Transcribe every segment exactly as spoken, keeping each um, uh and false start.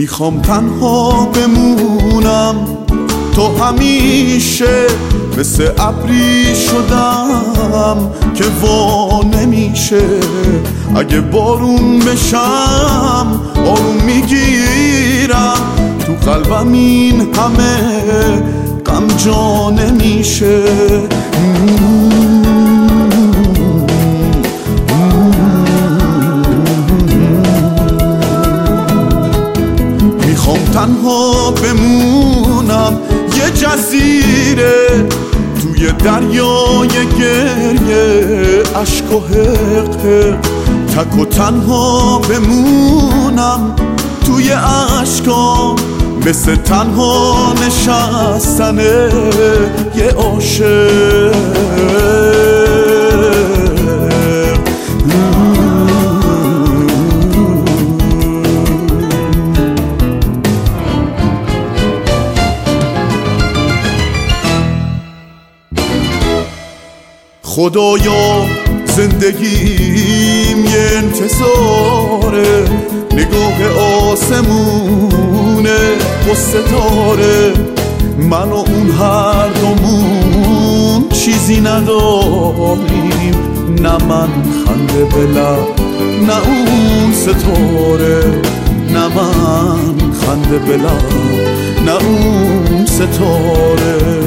میخوام تنها بمونم، تو همیشه مثل ابری شدم که وا نمیشه. اگه بارون بشم آروم میگیرم، تو قلبم این همه غم جا نمیشه. میخوام تنها بمونم یه جزیره توی دریای گریه، عشق و حق تک و تنها بمونم توی عشقام، مثل تنها نشستن یه عاشق. خدایا زندگیم یه انتظاره، نگاه آسمونه و ستاره. من و اون هر دومون چیزی نداریم، نه من خنده به لب نه اون ستاره، نه من خنده به لب نه اون ستاره.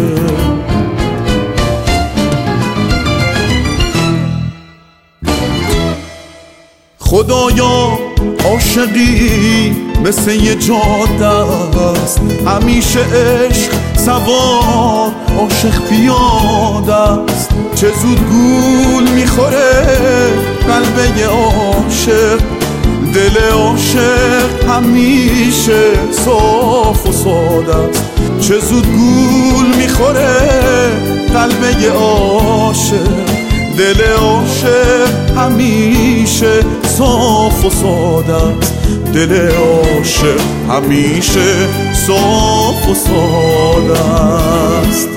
خدایا عاشقی مثل یه جاده است، همیشه عشق سوار عاشق پیاده است. چه زود گول میخوره قلب یه عاشق، دل عاشق همیشه صاف و ساده است. چه زود گول میخوره قلب یه عاشق، دل عاشق همیشه صاف و ساده است. دل عاشق همیشه صاف و ساده است.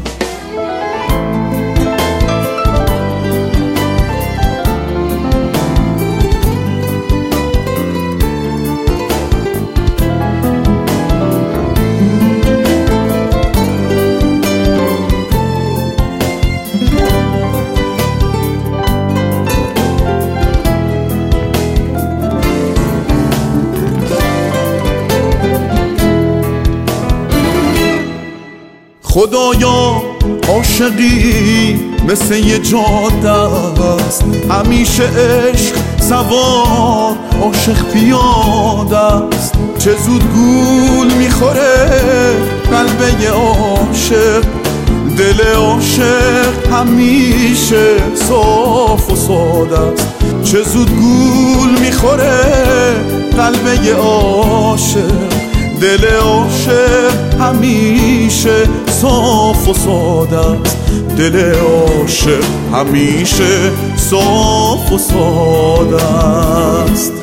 خدایا عاشقی مثل یه جاده است، همیشه عشق سوار عاشق پیاده است. چه زود گول میخوره قلب یه عاشق، دل عاشق همیشه صاف و ساده است. چه زود گول میخوره قلب یه عاشق، دل عاشق همیشه صاف و ساده است. دل عاشق همیشه صاف و ساده است.